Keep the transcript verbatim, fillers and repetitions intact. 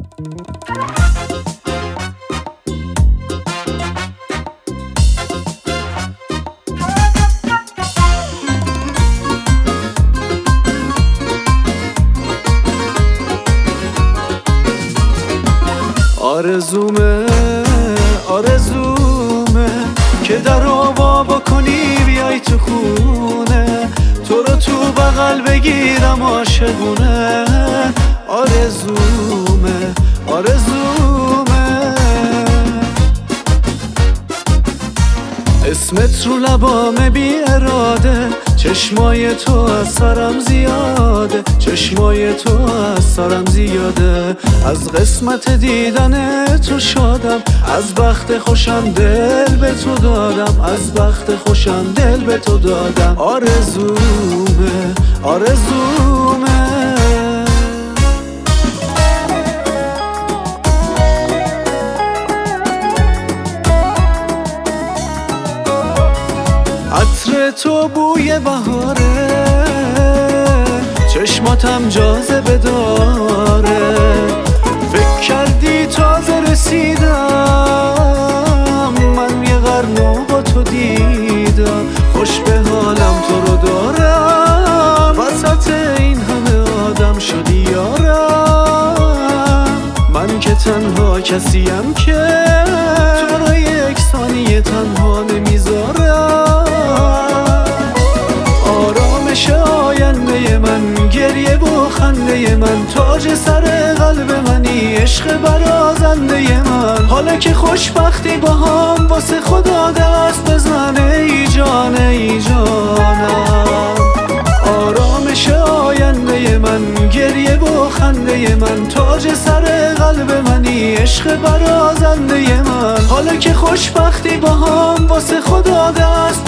آرزومه آرزومه که در وا بکنی بیای تو خونه، تو رو تو بغل بگیرم عاشقونه. آرزومه آرزومه اسمت رو لبامه بی اراده، چشمای تو از سرم زیاده، چشمای تو از سرم زیاده. از قسمت دیدن تو شادم، از بخت خوشم دل به تو دادم، از بخت خوشم دل به تو دادم. آرزومه آرزومه عطر تو بوی بهاره، چشماتم جاذبه داره. فکر کردی تازه رسیدم، من یه قرن با تو دیدم. خوش به حالم تو رو دارم، وسط این همه آدم شدی یارم. من که تنها کسیم که تو رو یک ثانیه تنها نمیذارم. آرامش آینده من، گریه و خنده من، تاج سر قلب منی، عشق برازنده من. حالا که خوشبختی با هم واسه خدا دست بزن ای جان ای جانم. آرامش آینده من، گریه و خنده من، تاج سر قلب منی، عشق برازنده من. حالا که خوشبختی با هم واسه خدا دست